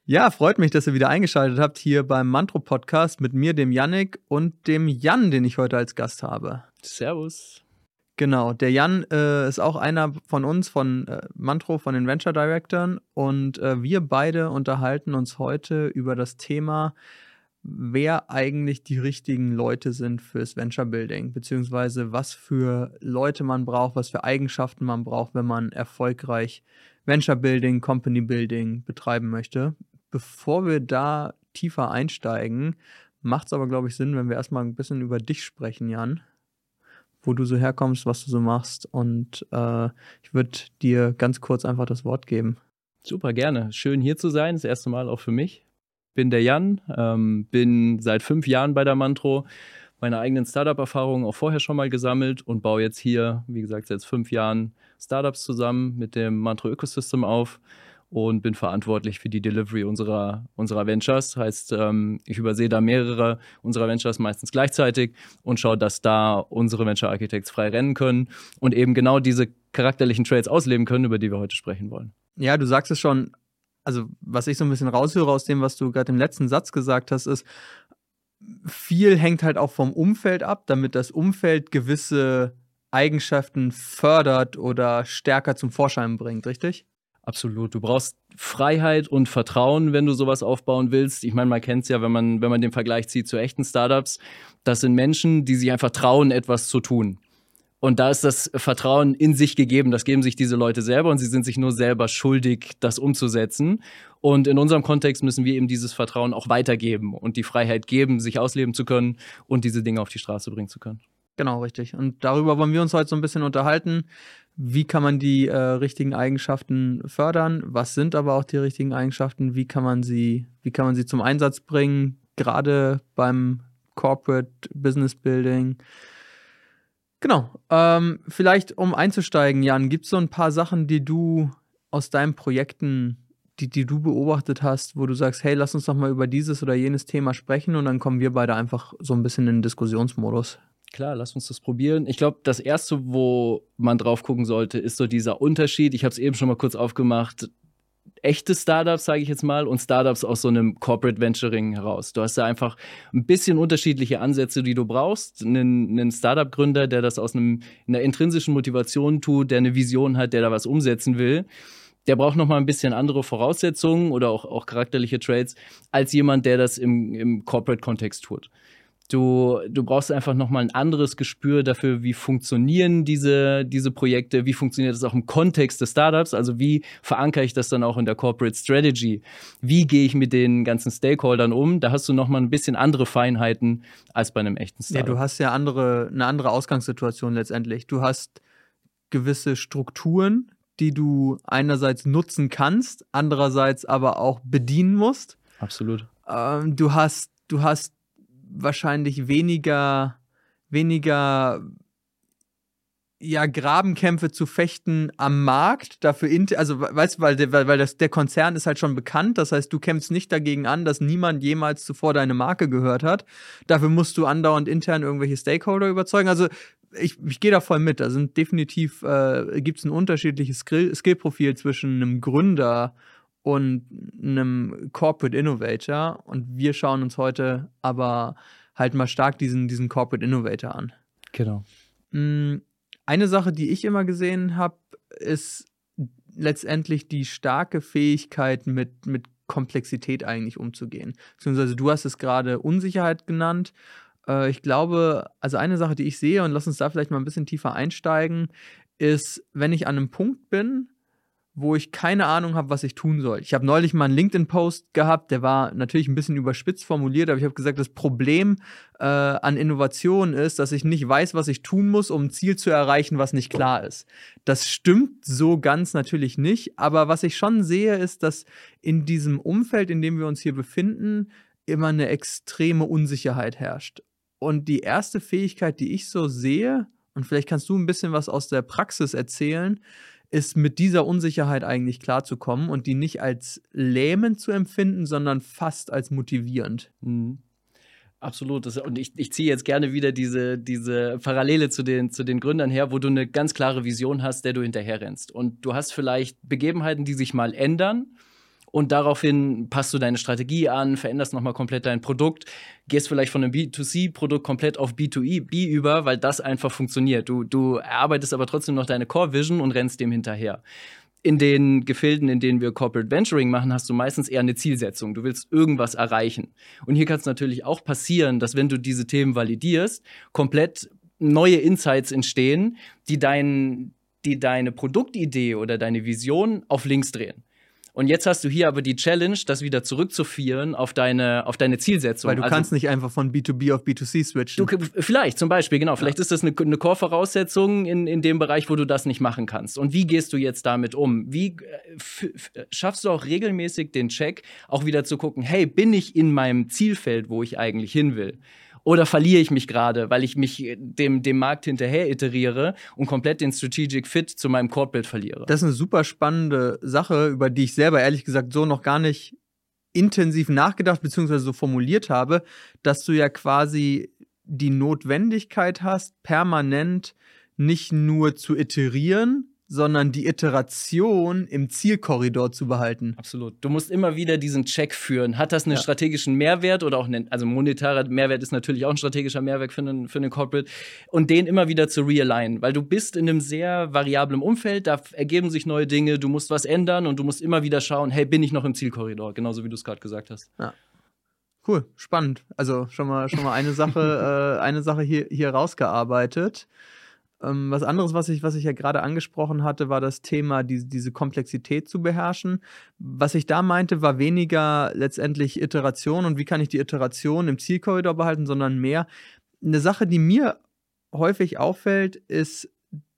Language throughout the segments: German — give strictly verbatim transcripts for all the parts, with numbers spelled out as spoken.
Ja, freut mich, dass ihr wieder eingeschaltet habt hier beim Mantro-Podcast mit mir, dem Yannick und dem Jan, den ich heute als Gast habe. Servus. Genau, der Jan äh, ist auch einer von uns, von äh, Mantro, von den Venture Directoren und äh, wir beide unterhalten uns heute über das Thema, wer eigentlich die richtigen Leute sind fürs Venture Building, beziehungsweise was für Leute man braucht, was für Eigenschaften man braucht, wenn man erfolgreich Venture Building, Company Building betreiben möchte. Bevor wir da tiefer einsteigen, macht es aber, glaube ich, Sinn, wenn wir erstmal ein bisschen über dich sprechen, Jan. Wo du so herkommst, was du so machst. Und äh, ich würde dir ganz kurz einfach das Wort geben. Super, gerne. Schön hier zu sein, das erste Mal auch für mich. Bin der Jan, ähm, bin seit fünf Jahren bei der Mantro, meine eigenen Startup-Erfahrungen auch vorher schon mal gesammelt und baue jetzt hier, wie gesagt, seit fünf Jahren Startups zusammen mit dem Mantro Ecosystem auf und bin verantwortlich für die Delivery unserer, unserer Ventures. Heißt, ähm, ich übersehe da mehrere unserer Ventures meistens gleichzeitig und schaue, dass da unsere Venture Architects frei rennen können und eben genau diese charakterlichen Traits ausleben können, über die wir heute sprechen wollen. Ja, du sagst es schon, also was ich so ein bisschen raushöre aus dem, was du gerade im letzten Satz gesagt hast, ist, viel hängt halt auch vom Umfeld ab, damit das Umfeld gewisse Eigenschaften fördert oder stärker zum Vorschein bringt, richtig? Absolut. Du brauchst Freiheit und Vertrauen, wenn du sowas aufbauen willst. Ich meine, man kennt es ja, wenn man, wenn man den Vergleich zieht zu echten Startups. Das sind Menschen, die sich einfach trauen, etwas zu tun. Und da ist das Vertrauen in sich gegeben. Das geben sich diese Leute selber und sie sind sich nur selber schuldig, das umzusetzen. Und in unserem Kontext müssen wir eben dieses Vertrauen auch weitergeben und die Freiheit geben, sich ausleben zu können und diese Dinge auf die Straße bringen zu können. Genau, richtig. Und darüber wollen wir uns heute so ein bisschen unterhalten. Wie kann man die äh, richtigen Eigenschaften fördern? Was sind aber auch die richtigen Eigenschaften? Wie kann man sie, wie kann man sie zum Einsatz bringen? Gerade beim Corporate Business Building. Genau. Ähm, vielleicht, um einzusteigen, Jan, gibt es so ein paar Sachen, die du aus deinen Projekten, die, die du beobachtet hast, wo du sagst, hey, lass uns doch mal über dieses oder jenes Thema sprechen und dann kommen wir beide einfach so ein bisschen in den Diskussionsmodus. Klar, lass uns das probieren. Ich glaube, das Erste, wo man drauf gucken sollte, ist so dieser Unterschied. Ich habe es eben schon mal kurz aufgemacht. Echte Startups, sage ich jetzt mal, und Startups aus so einem Corporate Venturing heraus. Du hast da einfach ein bisschen unterschiedliche Ansätze, die du brauchst. Einen, einen Startup-Gründer, der das aus einem, einer intrinsischen Motivation tut, der eine Vision hat, der da was umsetzen will. Der braucht noch mal ein bisschen andere Voraussetzungen oder auch, auch charakterliche Traits als jemand, der das im, im Corporate-Kontext tut. Du, du brauchst einfach nochmal ein anderes Gespür dafür, wie funktionieren diese, diese Projekte, wie funktioniert das auch im Kontext des Startups, also wie verankere ich das dann auch in der Corporate Strategy, wie gehe ich mit den ganzen Stakeholdern um, da hast du nochmal ein bisschen andere Feinheiten als bei einem echten Startup. Ja, du hast ja andere, eine andere Ausgangssituation letztendlich. Du hast gewisse Strukturen, die du einerseits nutzen kannst, andererseits aber auch bedienen musst. Absolut. Ähm, du hast, du hast wahrscheinlich weniger, weniger ja, Grabenkämpfe zu fechten am Markt. Dafür, also weißt du, weil, der, weil das, der Konzern ist halt schon bekannt. Das heißt, du kämpfst nicht dagegen an, dass niemand jemals zuvor deine Marke gehört hat. Dafür musst du andauernd intern irgendwelche Stakeholder überzeugen. Also ich, ich gehe da voll mit. Da sind definitiv, äh, gibt es ein unterschiedliches Skill- Skillprofil zwischen einem Gründer und einem Corporate Innovator. Und wir schauen uns heute aber halt mal stark diesen, diesen Corporate Innovator an. Genau. Eine Sache, die ich immer gesehen habe, ist letztendlich die starke Fähigkeit, mit, mit Komplexität eigentlich umzugehen. Beziehungsweise du hast es gerade Unsicherheit genannt. Äh, ich glaube, also eine Sache, die ich sehe, und lass uns da vielleicht mal ein bisschen tiefer einsteigen, ist, wenn ich an einem Punkt bin, wo ich keine Ahnung habe, was ich tun soll. Ich habe neulich mal einen LinkedIn-Post gehabt, der war natürlich ein bisschen überspitzt formuliert, aber ich habe gesagt, das Problem äh, an Innovation ist, dass ich nicht weiß, was ich tun muss, um ein Ziel zu erreichen, was nicht klar ist. Das stimmt so ganz natürlich nicht, aber was ich schon sehe, ist, dass in diesem Umfeld, in dem wir uns hier befinden, immer eine extreme Unsicherheit herrscht. Und die erste Fähigkeit, die ich so sehe, und vielleicht kannst du ein bisschen was aus der Praxis erzählen, ist mit dieser Unsicherheit eigentlich klarzukommen und die nicht als lähmend zu empfinden, sondern fast als motivierend. Mhm. Absolut. Das, und ich, ich ziehe jetzt gerne wieder diese, diese Parallele zu den, zu den Gründern her, wo du eine ganz klare Vision hast, der du hinterher rennst. Und du hast vielleicht Begebenheiten, die sich mal ändern. und daraufhin passt du deine Strategie an, veränderst nochmal komplett dein Produkt, gehst vielleicht von einem B zwei C-Produkt komplett auf B zwei B über, weil das einfach funktioniert. Du, du erarbeitest aber trotzdem noch deine Core-Vision und rennst dem hinterher. In den Gefilden, in denen wir Corporate Venturing machen, hast du meistens eher eine Zielsetzung. Du willst irgendwas erreichen. Und hier kann es natürlich auch passieren, dass wenn du diese Themen validierst, komplett neue Insights entstehen, die, dein, die deine Produktidee oder deine Vision auf links drehen. Und jetzt hast du hier aber die Challenge, das wieder zurückzuführen auf deine, auf deine Zielsetzung. Weil du also, kannst nicht einfach von B zwei B auf B zwei C switchen. Du, vielleicht, zum Beispiel, genau. Vielleicht ja. ist das eine, eine Core-Voraussetzung in, in dem Bereich, wo du das nicht machen kannst. Und wie gehst du jetzt damit um? Wie f- f- schaffst du auch regelmäßig den Check, auch wieder zu gucken, hey, bin ich in meinem Zielfeld, wo ich eigentlich hin will? Oder verliere ich mich gerade, weil ich mich dem, dem Markt hinterher iteriere und komplett den Strategic Fit zu meinem Core-Bild verliere? Das ist eine super spannende Sache, über die ich selber ehrlich gesagt so noch gar nicht intensiv nachgedacht bzw. so formuliert habe, dass du ja quasi die Notwendigkeit hast, permanent nicht nur zu iterieren, sondern die Iteration im Zielkorridor zu behalten. Absolut. Du musst immer wieder diesen Check führen. Hat das einen ja. strategischen Mehrwert oder auch einen, also monetarer Mehrwert ist natürlich auch ein strategischer Mehrwert für einen, für einen Corporate und den immer wieder zu realignen, weil du bist in einem sehr variablen Umfeld, da ergeben sich neue Dinge, du musst was ändern und du musst immer wieder schauen, hey, bin ich noch im Zielkorridor? Genauso wie du es gerade gesagt hast. Ja. Cool, spannend. Also schon mal, schon mal eine Sache, äh, eine Sache hier, hier rausgearbeitet. Ähm, was anderes, was ich, was ich ja gerade angesprochen hatte, war das Thema, die, diese Komplexität zu beherrschen. Was ich da meinte, war weniger letztendlich Iteration und wie kann ich die Iteration im Zielkorridor behalten, sondern mehr eine Sache, die mir häufig auffällt, ist,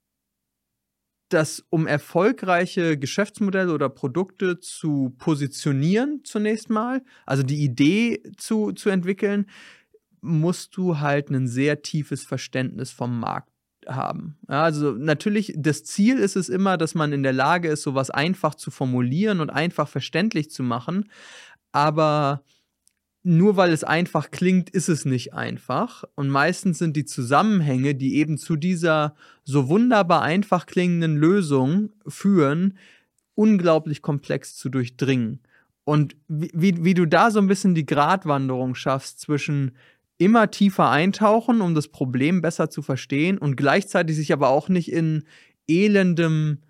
dass um erfolgreiche Geschäftsmodelle oder Produkte zu positionieren zunächst mal, also die Idee zu, zu entwickeln, musst du halt ein sehr tiefes Verständnis vom Markt haben. Ja, also natürlich, das Ziel ist es immer, dass man in der Lage ist, sowas einfach zu formulieren und einfach verständlich zu machen, aber nur weil es einfach klingt, ist es nicht einfach. Und meistens sind die Zusammenhänge, die eben zu dieser so wunderbar einfach klingenden Lösung führen, unglaublich komplex zu durchdringen. Und wie, wie, wie du da so ein bisschen die Gratwanderung schaffst zwischen immer tiefer eintauchen, um das Problem besser zu verstehen und gleichzeitig sich aber auch nicht in elendem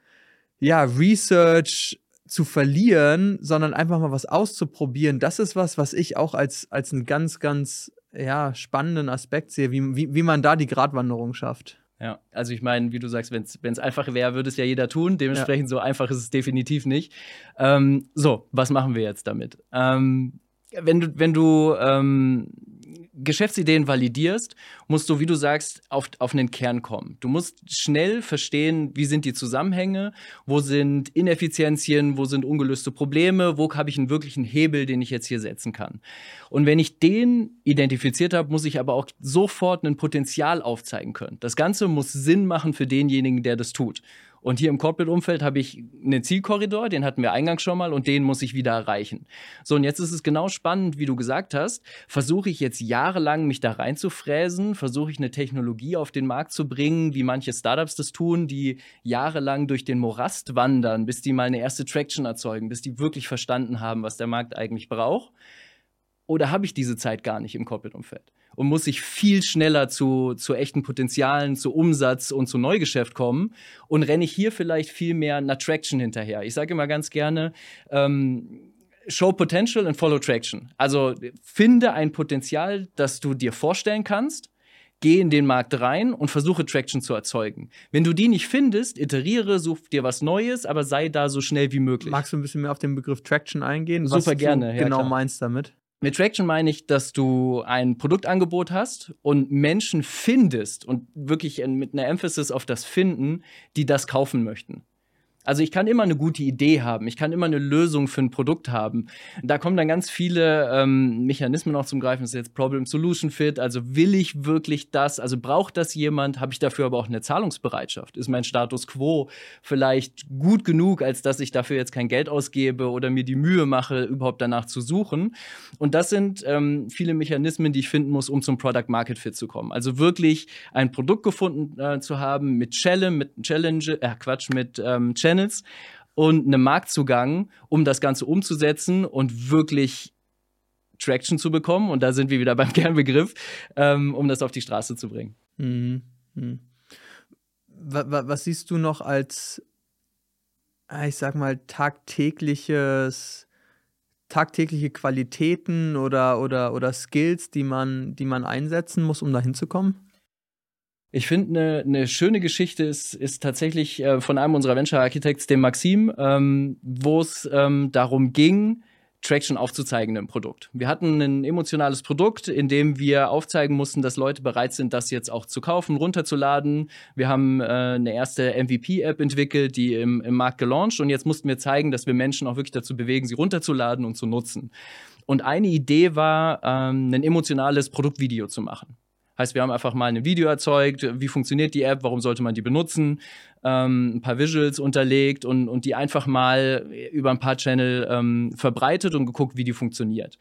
ja, Research zu verlieren, sondern einfach mal was auszuprobieren. Das ist was, was ich auch als, als einen ganz, ganz ja, spannenden Aspekt sehe, wie, wie, wie man da die Gratwanderung schafft. Ja, also ich meine, wie du sagst, wenn es einfach wäre, würde es ja jeder tun. Dementsprechend ja. so einfach ist es definitiv nicht. Ähm, so, was machen wir jetzt damit? Ähm, wenn du, wenn du ähm, Geschäftsideen validierst, musst du, wie du sagst, auf, auf einen Kern kommen. Du musst schnell verstehen, wie sind die Zusammenhänge, wo sind Ineffizienzien, wo sind ungelöste Probleme, wo habe ich einen wirklichen Hebel, den ich jetzt hier setzen kann. Und wenn ich den identifiziert habe, muss ich aber auch sofort ein Potenzial aufzeigen können. Das Ganze muss Sinn machen für denjenigen, der das tut. Und hier im Corporate-Umfeld habe ich einen Zielkorridor, den hatten wir eingangs schon mal, und den muss ich wieder erreichen. So, und jetzt ist es genau spannend, wie du gesagt hast, versuche ich jetzt jahrelang mich da reinzufräsen, versuche ich eine Technologie auf den Markt zu bringen, wie manche Startups das tun, die jahrelang durch den Morast wandern, bis die mal eine erste Traction erzeugen, bis die wirklich verstanden haben, was der Markt eigentlich braucht. Oder habe ich diese Zeit gar nicht im Corporate-Umfeld? Und muss ich viel schneller zu, zu echten Potenzialen, zu Umsatz und zu Neugeschäft kommen und renne ich hier vielleicht viel mehr einer Traction hinterher. Ich sage immer ganz gerne, ähm, show potential and follow traction. Also finde ein Potenzial, das du dir vorstellen kannst, geh in den Markt rein und versuche Traction zu erzeugen. Wenn du die nicht findest, iteriere, such dir was Neues, aber sei da so schnell wie möglich. Magst du ein bisschen mehr auf den Begriff Traction eingehen? Super was gerne. du ja, genau klar. meinst damit? Mit Traction meine ich, dass du ein Produktangebot hast und Menschen findest und wirklich mit einer Emphasis auf das Finden, die das kaufen möchten. Also ich kann immer eine gute Idee haben, ich kann immer eine Lösung für ein Produkt haben. Da kommen dann ganz viele ähm, Mechanismen auch zum Greifen. Das ist jetzt Problem-Solution-Fit, also will ich wirklich das, also braucht das jemand, habe ich dafür aber auch eine Zahlungsbereitschaft? Ist mein Status Quo vielleicht gut genug, als dass ich dafür jetzt kein Geld ausgebe oder mir die Mühe mache, überhaupt danach zu suchen? Und das sind ähm, viele Mechanismen, die ich finden muss, um zum Product-Market-Fit zu kommen. Also wirklich ein Produkt gefunden äh, zu haben mit Challenge, mit Challenge, äh, Quatsch, mit ähm, Challenge, und einem Marktzugang, um das Ganze umzusetzen und wirklich Traction zu bekommen. Und da sind wir wieder beim Kernbegriff, ähm, um das auf die Straße zu bringen. Mhm. Mhm. Was siehst du noch als, ich sag mal, tagtägliches, tagtägliche Qualitäten oder, oder, oder Skills, die man, die man einsetzen muss, um da hinzukommen? Ich finde, eine ne schöne Geschichte ist, ist tatsächlich äh, von einem unserer Venture Architects, dem Maxim, ähm, wo es ähm, darum ging, Traction aufzuzeigen im Produkt. Wir hatten ein emotionales Produkt, in dem wir aufzeigen mussten, dass Leute bereit sind, das jetzt auch zu kaufen, runterzuladen. Wir haben äh, eine erste M V P-App entwickelt, die im, im Markt gelauncht. Und jetzt mussten wir zeigen, dass wir Menschen auch wirklich dazu bewegen, sie runterzuladen und zu nutzen. Und eine Idee war, ähm, ein emotionales Produktvideo zu machen. Heißt, wir haben einfach mal ein Video erzeugt, wie funktioniert die App, warum sollte man die benutzen, ähm, ein paar Visuals unterlegt und, und die einfach mal über ein paar Channel ähm, verbreitet und geguckt, wie die funktioniert.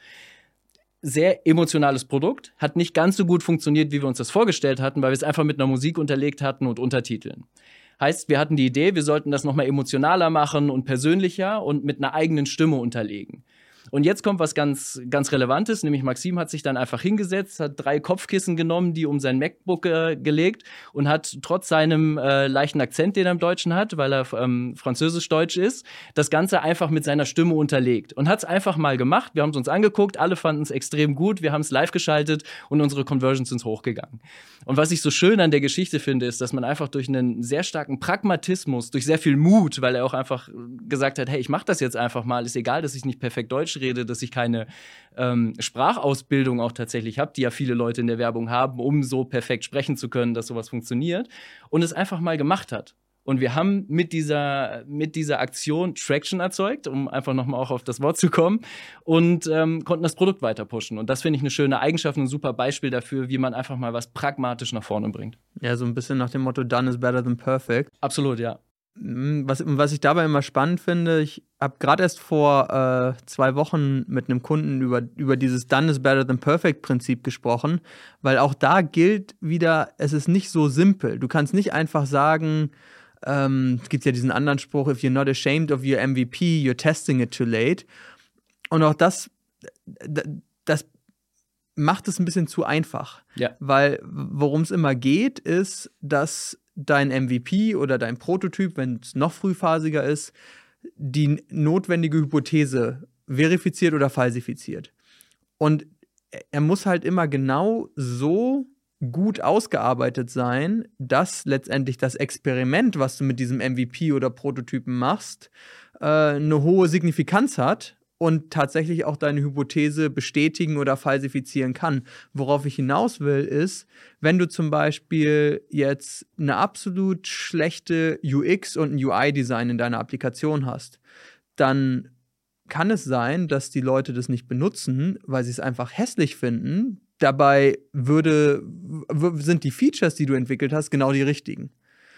Sehr emotionales Produkt, hat nicht ganz so gut funktioniert, wie wir uns das vorgestellt hatten, weil wir es einfach mit einer Musik unterlegt hatten und Untertiteln. Heißt, wir hatten die Idee, wir sollten das nochmal emotionaler machen und persönlicher und mit einer eigenen Stimme unterlegen. Und jetzt kommt was ganz, ganz Relevantes, nämlich Maxim hat sich dann einfach hingesetzt, hat drei Kopfkissen genommen, die um sein MacBook äh, gelegt und hat trotz seinem äh, leichten Akzent, den er im Deutschen hat, weil er ähm, französisch-deutsch ist, das Ganze einfach mit seiner Stimme unterlegt und hat es einfach mal gemacht. Wir haben es uns angeguckt, alle fanden es extrem gut, wir haben es live geschaltet und unsere Conversions sind hochgegangen. Und was ich so schön an der Geschichte finde, ist, dass man einfach durch einen sehr starken Pragmatismus, durch sehr viel Mut, weil er auch einfach gesagt hat, hey, ich mach das jetzt einfach mal, ist egal, dass ich nicht perfekt Deutsch rede, dass ich keine ähm, Sprachausbildung auch tatsächlich habe, die ja viele Leute in der Werbung haben, um so perfekt sprechen zu können, dass sowas funktioniert, und es einfach mal gemacht hat. Und wir haben mit dieser, mit dieser Aktion Traction erzeugt, um einfach nochmal auch auf das Wort zu kommen, und ähm, konnten das Produkt weiter pushen. Und das finde ich eine schöne Eigenschaft und ein super Beispiel dafür, wie man einfach mal was pragmatisch nach vorne bringt. Ja, so ein bisschen nach dem Motto, done is better than perfect. Absolut, ja. Was, was ich dabei immer spannend finde, ich habe gerade erst vor äh, zwei Wochen mit einem Kunden über, über dieses Done is better than perfect Prinzip gesprochen, weil auch da gilt wieder, es ist nicht so simpel. Du kannst nicht einfach sagen, ähm, es gibt ja diesen anderen Spruch, if you're not ashamed of your M V P, you're testing it too late. Und auch das, das macht es ein bisschen zu einfach. Ja. Weil worum es immer geht, ist, dass dein M V P oder dein Prototyp, wenn es noch frühphasiger ist, die notwendige Hypothese verifiziert oder falsifiziert. Und er muss halt immer genau so gut ausgearbeitet sein, dass letztendlich das Experiment, was du mit diesem M V P oder Prototypen machst, äh, eine hohe Signifikanz hat und tatsächlich auch deine Hypothese bestätigen oder falsifizieren kann. Worauf ich hinaus will, ist, wenn du zum Beispiel jetzt eine absolut schlechte U X und ein U I-Design in deiner Applikation hast, dann kann es sein, dass die Leute das nicht benutzen, weil sie es einfach hässlich finden. Dabei würde, w- sind die Features, die du entwickelt hast, genau die richtigen.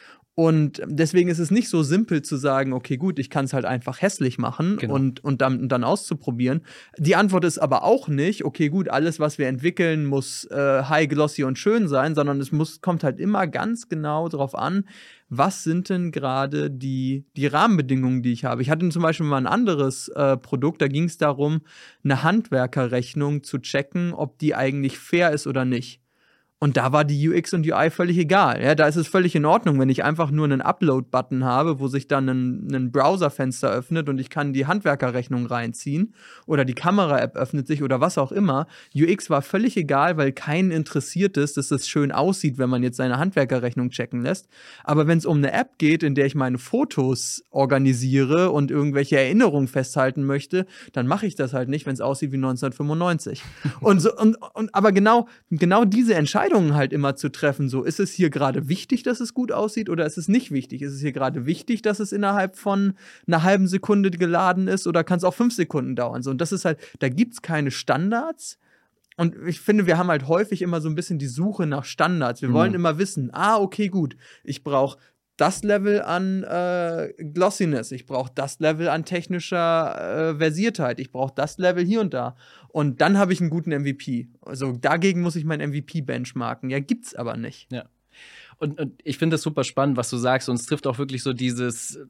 Und deswegen ist es nicht so simpel zu sagen, okay, gut, ich kann es halt einfach hässlich machen, Genau. und, und, dann, und dann auszuprobieren. Die Antwort ist aber auch nicht, okay, gut, alles, was wir entwickeln, muss äh, high, glossy und schön sein, sondern es muss, kommt halt immer ganz genau drauf an, was sind denn gerade die, die Rahmenbedingungen, die ich habe. Ich hatte zum Beispiel mal ein anderes äh, Produkt, da ging es darum, eine Handwerkerrechnung zu checken, ob die eigentlich fair ist oder nicht. Und da war die U X und U I völlig egal. Ja, da ist es völlig in Ordnung, wenn ich einfach nur einen Upload-Button habe, wo sich dann ein, ein Browserfenster öffnet und ich kann die Handwerkerrechnung reinziehen oder die Kamera-App öffnet sich oder was auch immer. U X war völlig egal, weil keinen interessiert ist, dass es schön aussieht, wenn man jetzt seine Handwerkerrechnung checken lässt. Aber wenn es um eine App geht, in der ich meine Fotos organisiere und irgendwelche Erinnerungen festhalten möchte, dann mache ich das halt nicht, wenn es aussieht wie neunzehnhundertfünfundneunzig. und so, und, und, aber genau, genau diese Entscheidung halt immer zu treffen, so, ist es hier gerade wichtig, dass es gut aussieht, oder ist es nicht wichtig? Ist es hier gerade wichtig, dass es innerhalb von einer halben Sekunde geladen ist, oder kann es auch fünf Sekunden dauern? So, und das ist halt, da gibt es keine Standards. Und ich finde, wir haben halt häufig immer so ein bisschen die Suche nach Standards. Wir Mhm. wollen immer wissen, ah, okay, gut, ich brauche das Level an äh, Glossiness, ich brauche das Level an technischer äh, Versiertheit, ich brauche das Level hier und da. Und dann habe ich einen guten M V P. Also dagegen muss ich meinen M V P benchmarken. Ja, gibt's aber nicht. Ja. Und, und ich finde das super spannend, was du sagst. Und es trifft auch wirklich so dieses,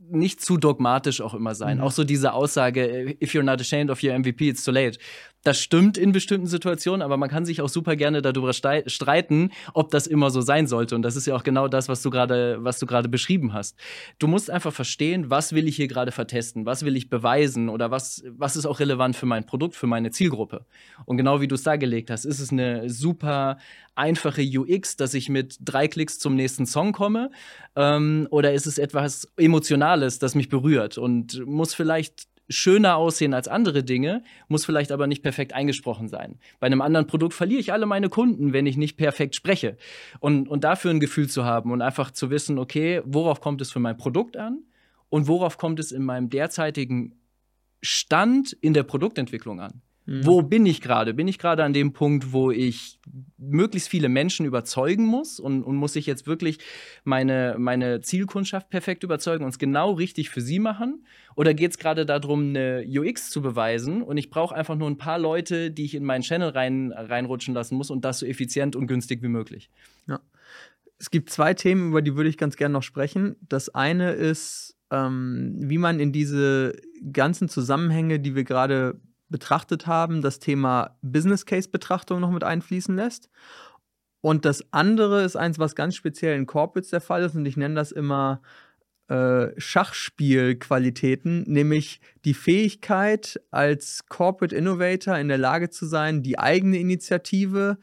nicht zu dogmatisch auch immer sein. Mhm. Auch so diese Aussage, if you're not ashamed of your M V P, it's too late. Das stimmt in bestimmten Situationen, aber man kann sich auch super gerne darüber streiten, ob das immer so sein sollte. Und das ist ja auch genau das, was du gerade, was du gerade beschrieben hast. Du musst einfach verstehen, was will ich hier gerade vertesten, was will ich beweisen oder was, was ist auch relevant für mein Produkt, für meine Zielgruppe. Und genau wie du es dargelegt hast, ist es eine super einfache U X, dass ich mit drei Klicks zum nächsten Song komme, ähm, oder ist es etwas Emotionales, das mich berührt und muss vielleicht schöner aussehen als andere Dinge, muss vielleicht aber nicht perfekt eingesprochen sein. Bei einem anderen Produkt verliere ich alle meine Kunden, wenn ich nicht perfekt spreche. Und, und dafür ein Gefühl zu haben und einfach zu wissen, okay, worauf kommt es für mein Produkt an und worauf kommt es in meinem derzeitigen Stand in der Produktentwicklung an? Mhm. Wo bin ich gerade? Bin ich gerade an dem Punkt, wo ich möglichst viele Menschen überzeugen muss und, und muss ich jetzt wirklich meine, meine Zielkundschaft perfekt überzeugen und es genau richtig für sie machen? Oder geht es gerade darum, eine U X zu beweisen und ich brauche einfach nur ein paar Leute, die ich in meinen Channel rein, reinrutschen lassen muss und das so effizient und günstig wie möglich? Ja. Es gibt zwei Themen, über die würde ich ganz gerne noch sprechen. Das eine ist, ähm, wie man in diese ganzen Zusammenhänge, die wir gerade betrachtet haben, das Thema Business Case Betrachtung noch mit einfließen lässt. Und das andere ist eins, was ganz speziell in Corporates der Fall ist, und ich nenne das immer äh, Schachspielqualitäten, nämlich die Fähigkeit, als Corporate Innovator in der Lage zu sein, die eigene Initiative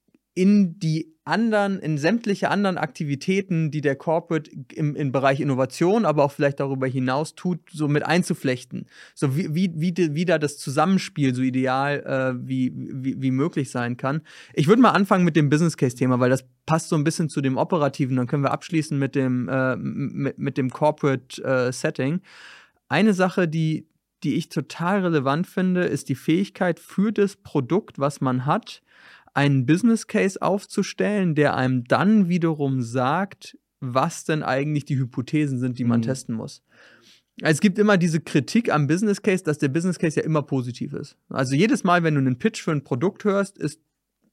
in die anderen, in sämtliche anderen Aktivitäten, die der Corporate im, im Bereich Innovation, aber auch vielleicht darüber hinaus tut, so mit einzuflechten. So wie, wie, wie, wie da das Zusammenspiel so ideal äh, wie, wie, wie möglich sein kann. Ich würde mal anfangen mit dem Business Case-Thema, weil das passt so ein bisschen zu dem Operativen. Dann können wir abschließen mit dem, äh, mit, mit dem Corporate äh, Setting. Eine Sache, die, die ich total relevant finde, ist die Fähigkeit für das Produkt, was man hat, einen Business Case aufzustellen, der einem dann wiederum sagt, was denn eigentlich die Hypothesen sind, die man mhm. testen muss. Es gibt immer diese Kritik am Business Case, dass der Business Case ja immer positiv ist. Also jedes Mal, wenn du einen Pitch für ein Produkt hörst, ist,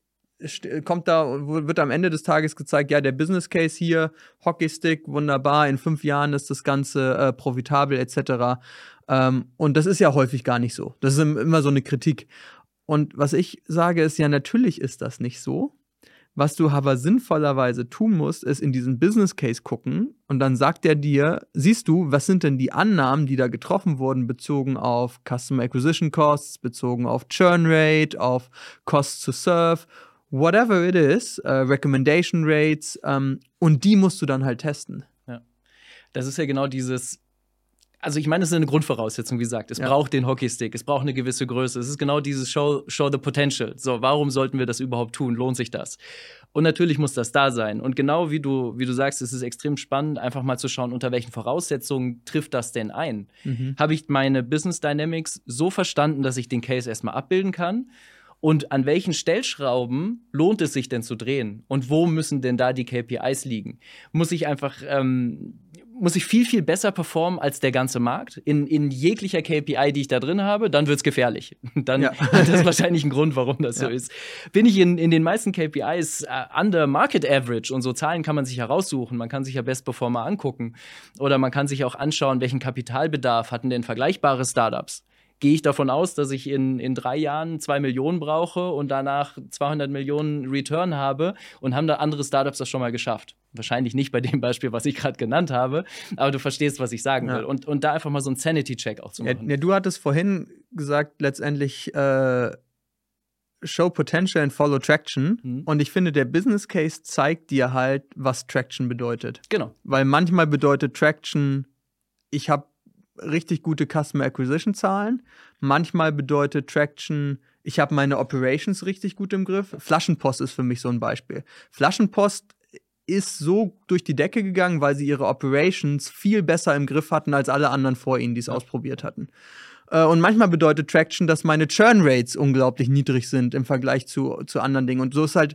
kommt da, wird am Ende des Tages gezeigt, ja, der Business Case hier, Hockeystick, wunderbar, in fünf Jahren ist das Ganze äh, profitabel et cetera. Ähm, und das ist ja häufig gar nicht so. Das ist immer so eine Kritik. Und was ich sage, ist ja, natürlich ist das nicht so. Was du aber sinnvollerweise tun musst, ist in diesen Business Case gucken und dann sagt er dir, siehst du, was sind denn die Annahmen, die da getroffen wurden, bezogen auf Customer Acquisition Costs, bezogen auf Churn Rate, auf Cost to Serve, whatever it is, uh, Recommendation Rates, um, und die musst du dann halt testen. Ja. Das ist ja genau dieses. Also ich meine, es ist eine Grundvoraussetzung, wie gesagt. Es ja. braucht den Hockeystick, es braucht eine gewisse Größe. Es ist genau dieses Show, show the potential. So, warum sollten wir das überhaupt tun? Lohnt sich das? Und natürlich muss das da sein. Und genau wie du, wie du sagst, es ist extrem spannend, einfach mal zu schauen, unter welchen Voraussetzungen trifft das denn ein? Mhm. Habe ich meine Business Dynamics so verstanden, dass ich den Case erstmal abbilden kann? Und an welchen Stellschrauben lohnt es sich denn zu drehen? Und wo müssen denn da die K P Is liegen? Muss ich einfach, ähm, muss ich viel, viel besser performen als der ganze Markt in, in jeglicher K P I, die ich da drin habe? Dann wird's gefährlich. Dann ja. hat das wahrscheinlich einen Grund, warum das ja. so ist. Bin ich in, in den meisten K P Is äh, under Market Average, und so Zahlen kann man sich heraussuchen. Man kann sich ja Best Performer angucken. Oder man kann sich auch anschauen, welchen Kapitalbedarf hatten denn vergleichbare Startups. Gehe ich davon aus, dass ich in, in drei Jahren zwei Millionen brauche und danach zweihundert Millionen Return habe, und haben da andere Startups das schon mal geschafft? Wahrscheinlich nicht bei dem Beispiel, was ich gerade genannt habe, aber du verstehst, was ich sagen ja. will. Und, und da einfach mal so einen Sanity-Check auch zu machen. Ja, ja, du hattest vorhin gesagt, letztendlich äh, show potential and follow traction. Mhm. Und ich finde, der Business Case zeigt dir halt, was Traction bedeutet. Genau. Weil manchmal bedeutet Traction, ich habe richtig gute Customer Acquisition Zahlen. Manchmal bedeutet Traction, ich habe meine Operations richtig gut im Griff. Flaschenpost ist für mich so ein Beispiel. Flaschenpost ist so durch die Decke gegangen, weil sie ihre Operations viel besser im Griff hatten als alle anderen vor ihnen, die es ja. ausprobiert hatten. Und manchmal bedeutet Traction, dass meine Churn Rates unglaublich niedrig sind im Vergleich zu, zu anderen Dingen. Und so ist halt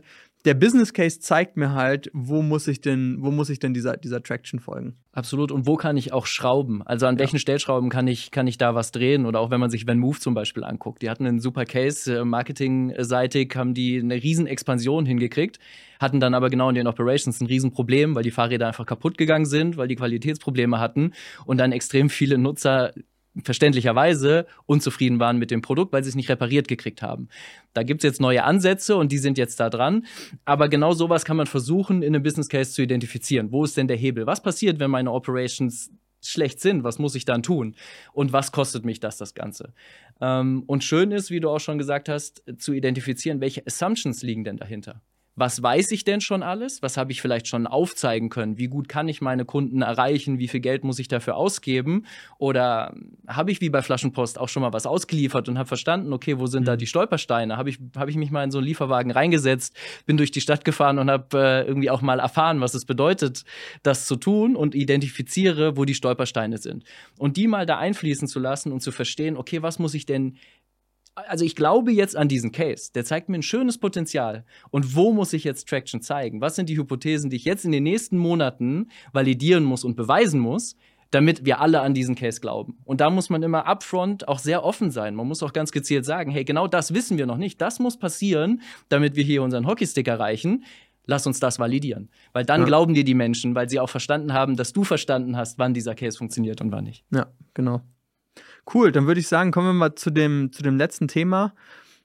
der Business Case zeigt mir halt, wo muss ich denn, wo muss ich denn dieser, dieser Traction folgen. Absolut. Und wo kann ich auch schrauben? Also an Ja. welchen Stellschrauben kann ich, kann ich da was drehen? Oder auch wenn man sich VanMoof zum Beispiel anguckt. Die hatten einen super Case, äh, marketingseitig haben die eine riesen Expansion hingekriegt, hatten dann aber genau in den Operations ein Riesenproblem, weil die Fahrräder einfach kaputt gegangen sind, weil die Qualitätsprobleme hatten und dann extrem viele Nutzer verständlicherweise unzufrieden waren mit dem Produkt, weil sie es nicht repariert gekriegt haben. Da gibt es jetzt neue Ansätze und die sind jetzt da dran. Aber genau sowas kann man versuchen, in einem Business Case zu identifizieren. Wo ist denn der Hebel? Was passiert, wenn meine Operations schlecht sind? Was muss ich dann tun? Und was kostet mich das, das Ganze? Ähm, und schön ist, wie du auch schon gesagt hast, zu identifizieren, welche Assumptions liegen denn dahinter? Was weiß ich denn schon alles? Was habe ich vielleicht schon aufzeigen können? Wie gut kann ich meine Kunden erreichen? Wie viel Geld muss ich dafür ausgeben? Oder habe ich wie bei Flaschenpost auch schon mal was ausgeliefert und habe verstanden, okay, wo sind mhm. da die Stolpersteine? Habe ich, hab ich mich mal in so einen Lieferwagen reingesetzt, bin durch die Stadt gefahren und habe äh, irgendwie auch mal erfahren, was es bedeutet, das zu tun und identifiziere, wo die Stolpersteine sind. Und die mal da einfließen zu lassen und zu verstehen, okay, was muss ich denn Also ich glaube jetzt an diesen Case. Der zeigt mir ein schönes Potenzial. Und wo muss ich jetzt Traction zeigen? Was sind die Hypothesen, die ich jetzt in den nächsten Monaten validieren muss und beweisen muss, damit wir alle an diesen Case glauben? Und da muss man immer upfront auch sehr offen sein. Man muss auch ganz gezielt sagen, hey, genau das wissen wir noch nicht. Das muss passieren, damit wir hier unseren Hockeystick erreichen. Lass uns das validieren. Weil dann ja. glauben dir die Menschen, weil sie auch verstanden haben, dass du verstanden hast, wann dieser Case funktioniert und wann nicht. Ja, genau. Cool, dann würde ich sagen, kommen wir mal zu dem, zu dem letzten Thema.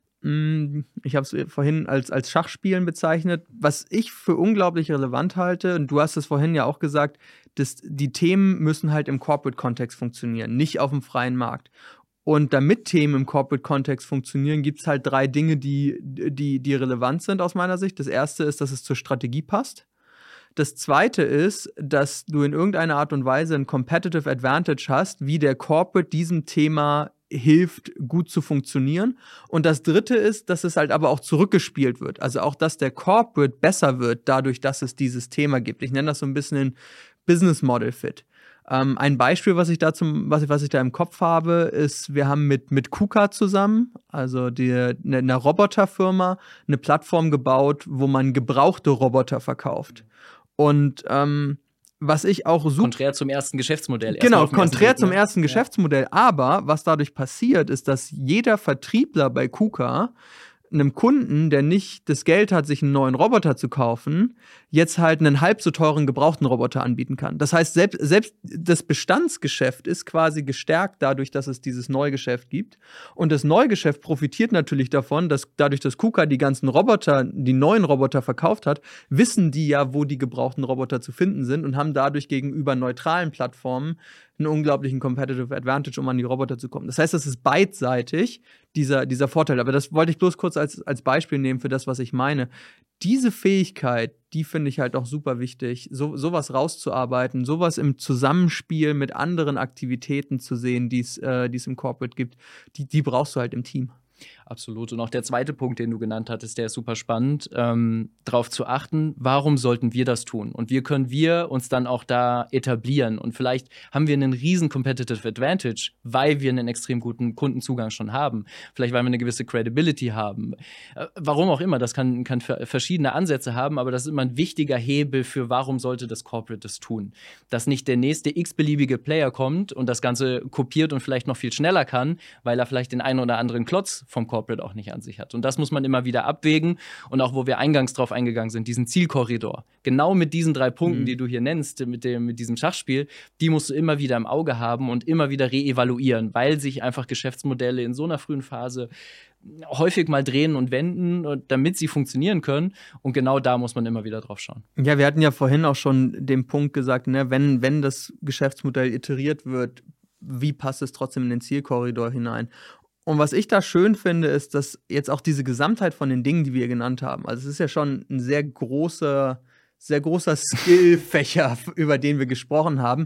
Ich habe es vorhin als, als Schachspielen bezeichnet, was ich für unglaublich relevant halte. Und du hast es vorhin ja auch gesagt, dass die Themen müssen halt im Corporate-Kontext funktionieren, nicht auf dem freien Markt. Und damit Themen im Corporate-Kontext funktionieren, gibt es halt drei Dinge, die, die, die relevant sind aus meiner Sicht. Das erste ist, dass es zur Strategie passt. Das zweite ist, dass du in irgendeiner Art und Weise ein Competitive Advantage hast, wie der Corporate diesem Thema hilft, gut zu funktionieren. Und das dritte ist, dass es halt aber auch zurückgespielt wird. Also auch, dass der Corporate besser wird, dadurch, dass es dieses Thema gibt. Ich nenne das so ein bisschen ein Business Model Fit. Ähm, ein Beispiel, was ich da zum, was ich, was ich da im Kopf habe, ist, wir haben mit, mit KUKA zusammen, also die, eine, eine Roboterfirma, eine Plattform gebaut, wo man gebrauchte Roboter verkauft. Und ähm, was ich auch super... Konträr zum ersten Geschäftsmodell. Genau, konträr zum ersten Geschäftsmodell. Ja. Aber was dadurch passiert, ist, dass jeder Vertriebler bei KUKA einem Kunden, der nicht das Geld hat, sich einen neuen Roboter zu kaufen, jetzt halt einen halb so teuren gebrauchten Roboter anbieten kann. Das heißt, selbst, selbst das Bestandsgeschäft ist quasi gestärkt dadurch, dass es dieses Neugeschäft gibt. Und das Neugeschäft profitiert natürlich davon, dass dadurch, dass KUKA die ganzen Roboter, die neuen Roboter verkauft hat, wissen die ja, wo die gebrauchten Roboter zu finden sind und haben dadurch gegenüber neutralen Plattformen einen unglaublichen Competitive Advantage, um an die Roboter zu kommen. Das heißt, das ist beidseitig, dieser, dieser Vorteil. Aber das wollte ich bloß kurz als, als Beispiel nehmen für das, was ich meine. Diese Fähigkeit, die finde ich halt auch super wichtig, so, sowas rauszuarbeiten, sowas im Zusammenspiel mit anderen Aktivitäten zu sehen, die äh, es im Corporate gibt, die, die brauchst du halt im Team. Absolut. Und auch der zweite Punkt, den du genannt hattest, der ist super spannend, ähm, darauf zu achten, warum sollten wir das tun? Und wie können wir uns dann auch da etablieren? Und vielleicht haben wir einen riesen Competitive Advantage, weil wir einen extrem guten Kundenzugang schon haben. Vielleicht, weil wir eine gewisse Credibility haben. Äh, warum auch immer, das kann, kann verschiedene Ansätze haben, aber das ist immer ein wichtiger Hebel für, warum sollte das Corporate das tun? Dass nicht der nächste x-beliebige Player kommt und das Ganze kopiert und vielleicht noch viel schneller kann, weil er vielleicht den einen oder anderen Klotz vom Corporate auch nicht an sich hat. Und das muss man immer wieder abwägen. Und auch, wo wir eingangs drauf eingegangen sind, diesen Zielkorridor. Genau mit diesen drei Punkten, mhm. die du hier nennst, mit, dem, mit diesem Schachspiel, die musst du immer wieder im Auge haben und immer wieder reevaluieren, weil sich einfach Geschäftsmodelle in so einer frühen Phase häufig mal drehen und wenden, damit sie funktionieren können. Und genau da muss man immer wieder drauf schauen. Ja, wir hatten ja vorhin auch schon den Punkt gesagt, ne, wenn, wenn das Geschäftsmodell iteriert wird, wie passt es trotzdem in den Zielkorridor hinein? Und was ich da schön finde, ist, dass jetzt auch diese Gesamtheit von den Dingen, die wir genannt haben, also es ist ja schon ein sehr großer, sehr großer Skillfächer, über den wir gesprochen haben,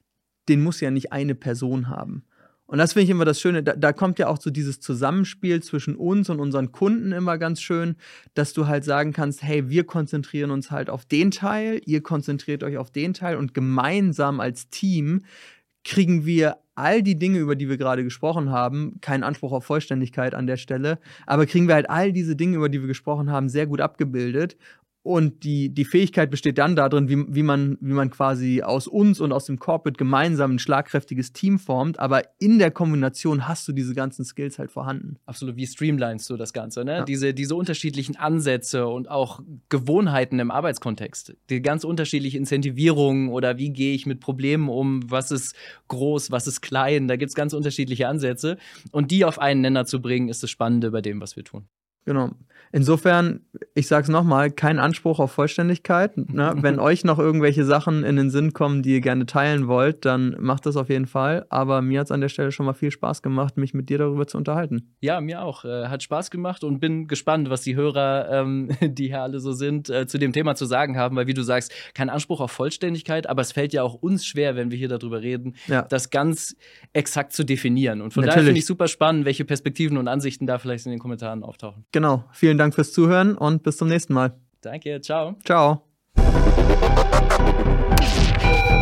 den muss ja nicht eine Person haben. Und das finde ich immer das Schöne, da, da kommt ja auch so dieses Zusammenspiel zwischen uns und unseren Kunden immer ganz schön, dass du halt sagen kannst, hey, wir konzentrieren uns halt auf den Teil, ihr konzentriert euch auf den Teil und gemeinsam als Team kriegen wir all die Dinge, über die wir gerade gesprochen haben, keinen Anspruch auf Vollständigkeit an der Stelle, aber kriegen wir halt all diese Dinge, über die wir gesprochen haben, sehr gut abgebildet. Und die, die Fähigkeit besteht dann darin, wie, wie, man, wie man quasi aus uns und aus dem Corporate gemeinsam ein schlagkräftiges Team formt. Aber in der Kombination hast du diese ganzen Skills halt vorhanden. Absolut, wie streamlinest du das Ganze, ne? Ja. Diese, diese unterschiedlichen Ansätze und auch Gewohnheiten im Arbeitskontext. Die ganz unterschiedliche Incentivierungen oder wie gehe ich mit Problemen um, was ist groß, was ist klein. Da gibt es ganz unterschiedliche Ansätze. Und die auf einen Nenner zu bringen, ist das Spannende bei dem, was wir tun. Genau. Insofern, ich sag's nochmal, kein Anspruch auf Vollständigkeit. Ne? Wenn euch noch irgendwelche Sachen in den Sinn kommen, die ihr gerne teilen wollt, dann macht das auf jeden Fall. Aber mir hat's an der Stelle schon mal viel Spaß gemacht, mich mit dir darüber zu unterhalten. Ja, mir auch. Äh, hat Spaß gemacht und bin gespannt, was die Hörer, ähm, die hier alle so sind, äh, zu dem Thema zu sagen haben. Weil, wie du sagst, kein Anspruch auf Vollständigkeit, aber es fällt ja auch uns schwer, wenn wir hier darüber reden, Ja. das ganz exakt zu definieren. Und von Natürlich. daher finde ich super spannend, welche Perspektiven und Ansichten da vielleicht in den Kommentaren auftauchen. Genau. Vielen Dank fürs Zuhören und bis zum nächsten Mal. Danke, ciao. Ciao.